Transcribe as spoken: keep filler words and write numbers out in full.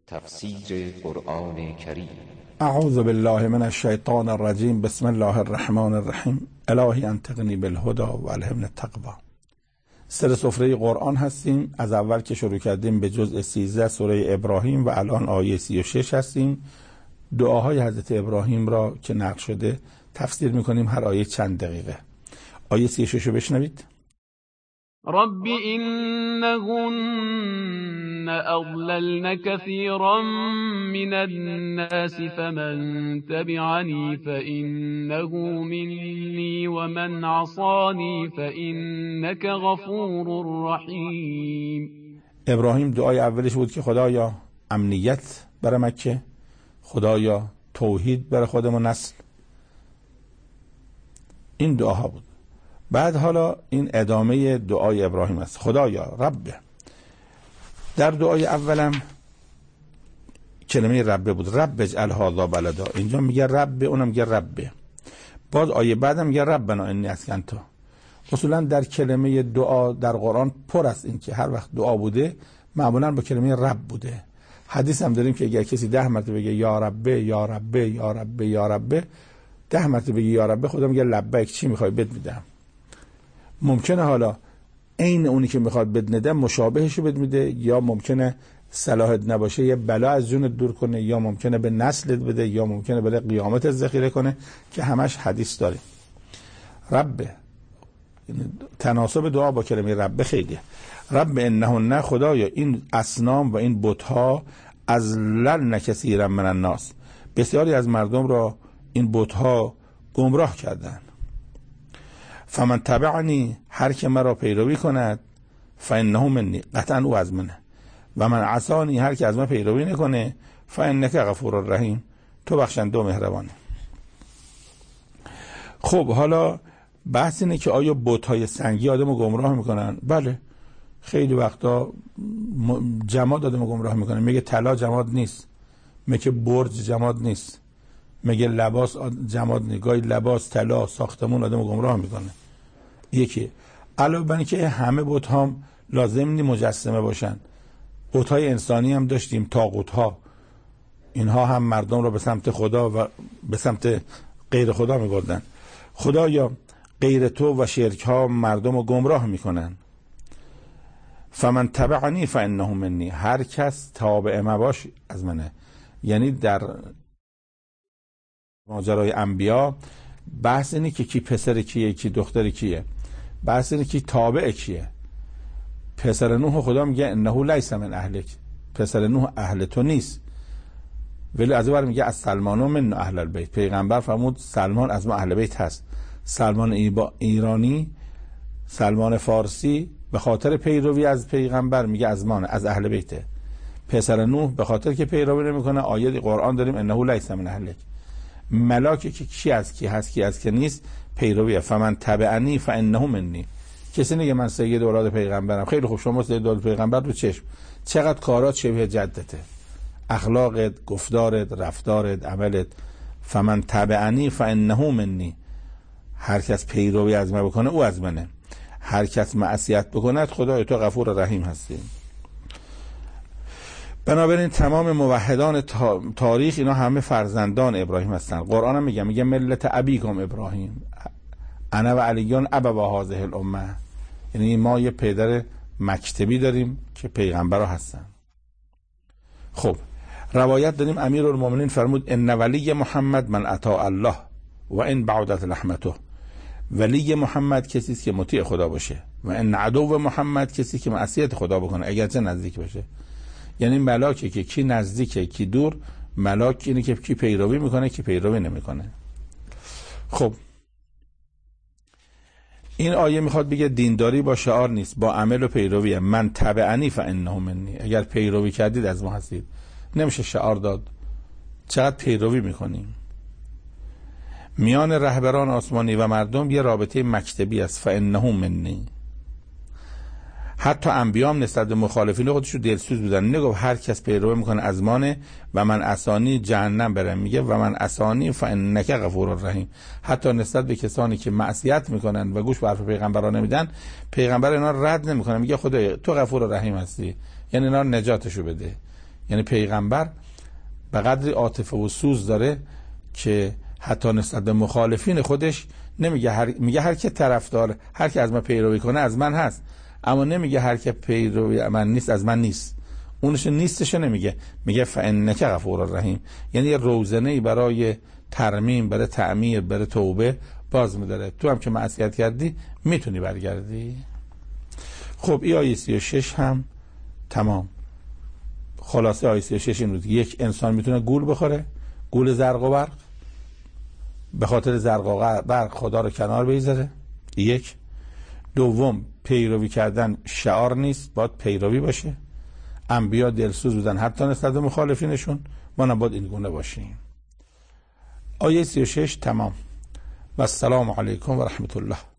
تفسیر قرآن کریم. اعوذ بالله من الشیطان الرجیم. بسم الله الرحمن الرحیم. الهی انطقنی بالهدى و الهمنی التقوی. سر سفره قرآن هستیم. از اول که شروع کردیم به جزء سیزده سوره ابراهیم و الان آیه سی و شش هستیم. دعاهای حضرت ابراهیم را که نقل شده تفسیر میکنیم، هر آیه چند دقیقه. آیه سی و شش رو بشنوید. رب إنهن أضللن كثيرا من الناس فمن تبعني فإنه مني ومن عصاني فإنك غفور رحيم. ابراهیم دعای اولش بود که خدایا امنیت برای مکه، خدایا توحید برای خودم و نسل. این دعاها بود. بعد حالا این ادامه دعای ابراهیم است. خدایا رب. در دعای اولم کلمه رب بود. رب اجعل هذا بلدا. اینجا میگه رب، اونم میگه رب. باز آیه بعدم میگه ربنا انی اسکنت. اصولا در کلمه دعا در قرآن پر است این که هر وقت دعا بوده معمولا با کلمه رب بوده. حدیث هم داریم که اگر کسی ده مرتبه بگه یا رب یا رب یا رب یا رب، ده مرتبه بگه یا رب، خدا میگه لبیک، چی میخوای بد میدم. ممکنه حالا عین اونی که میخواد بد نده مشابهشو بد میده، یا ممکنه صلاحت نباشه یه بلا از جونت دور کنه، یا ممکنه به نسلت بده، یا ممکنه برای قیامت ذخیره کنه، که همش حدیث داره. رب، تناسب دعا با کلمه رب خیلیه. رب انهن، خدایا این اصنام و این بت‌ها از لن کثیرا من الناس، بسیاری از مردم را این بت‌ها گمراه کردن. فمن تبعنی، هر که مرا پیروی کند، فانه منی، قطعا او از منه. و من عصانی، هر که از من پیروی نکنه، فانک غفور رحیم، تو بخشنده و مهربانی. خب حالا بحث اینه که آیا بت‌های سنگی آدمو گمراه میکنن؟ بله، خیلی وقتا جماد آدمو گمراه میکنه. میگه طلا جماد نیست، میگه برج جماد نیست، میگه لباس جماد نیست. گاهی لباس، طلا، ساختمون آدمو گمراه میکنه. یکی علاوه بر اینکه همه بت ها لازم نی مجسمه باشن، بت های انسانی هم داشتیم، طاغوت ها، اینها هم مردم رو به سمت خدا و به سمت غیر خدا میبردن. خدایا غیر تو و شرک ها مردم رو گمراه میکنن. فمن تبعنی فانه منی، هر کس تابع ما باش از منه. یعنی در ماجرای انبیا بحث اینه که کی پسر کیه، کی دختر کیه، بحث اینه که تابع کیه. پسر نوح خدا میگه انه لیس من اهلک، پسر نوح اهل تو نیست، ولی از اون میگه از سلمان من اهل البیت. پیغمبر فرمود سلمان از ما اهل بیت هست. سلمان ایرانی، سلمان فارسی به خاطر پیروی از پیغمبر میگه از ما، از اهل بیته. پسر نوح به خاطر که پیروی نمیکنه، آیه قرآن داریم انه لیس من اهلک. ملاکی که کی از کی هست کی از کی نیست پیرویه. فمن تبعنی فانه منی. کسی نگه من سید اولاد پیغمبرم. خیلی خوب، شما سید اولاد پیغمبر رو چشم، چقدر کارات شبیه جدته، اخلاقت، گفتارت، رفتارت، عملت. فمن تبعنی فانه منی، هر کس پیروی از من بکنه او از منه، هر کس معصیت بکند خدای تو غفور رحیم هستی. بنابراین تمام موحدان تاریخ اینا همه فرزندان ابراهیم هستن. قرآن هم میگه میگه ملت ابیکم ابراهیم انا و علیون ابوا هذه الامه. یعنی ما یه پدر مکتبی داریم که پیغمبرها هستن. خب روایت داریم امیرالمومنین فرمود ان ولی محمد من اطاع الله و ان بعدت رحمته. ولی محمد کسی است که مطیع خدا باشه، و ان عدو محمد کسی که معصیت خدا بکنه اگرچه نزدیک باشه. یعنی ملاکه که کی نزدیکه کی دور، ملاک اینه که کی پیروی میکنه کی پیروی نمیکنه. خب این آیه میخواد بگه دینداری با شعار نیست، با عمل و پیرویه. من تبعنی فانه منی، اگر پیروی کردید از ما هستید. نمیشه شعار داد. چقدر پیروی میکنیم. میان رهبران آسمانی و مردم یه رابطه مکتبی است. فانه منی. حتی انبیا هم نسبت به مخالفین خودشو دلسوز بودن. نگفت هر کس پیروی میکنه از مانه و من عصانی جهنم برم، میگه و من عصانی فانک غفور رحیم. حتی نسبت به کسانی که معصیت میکنن و گوش به حرف پیغمبران نمیدن، پیغمبر اینا رد نمیکنه، میگه خدای تو غفور رحیم هستی، یعنی اینا نجاتشو بده. یعنی پیغمبر به قدری عاطفه و سوز داره که حتی نسبت به مخالفین خودش نمیگه هر میگه هر که طرفدار، هر که از من پیروی کنه از من هست، اما نمیگه هر که پیروی من نیست از من نیست. اونش نیستش نمیگه، میگه فانک غفور رحیم. یعنی یه روزنه‌ای برای ترمیم، برای تعمیر، برای توبه باز می‌داره. تو هم که معصیت کردی میتونی برگردی. خب این آیه سی و شش هم تمام. خلاصه آیه سی و شش این بود: یک انسان میتونه گول بخوره، گول زرق و برق، به خاطر زرق و برق خدا رو کنار بگذاره. یک. دوم، پیروی کردن شعار نیست، باید پیروی باشه. انبیا دلسوز بودن حتی نسبت به مخالفینشون، ما نباید این گونه باشیم. آیه سی و شش تمام. و السلام علیکم و رحمت الله.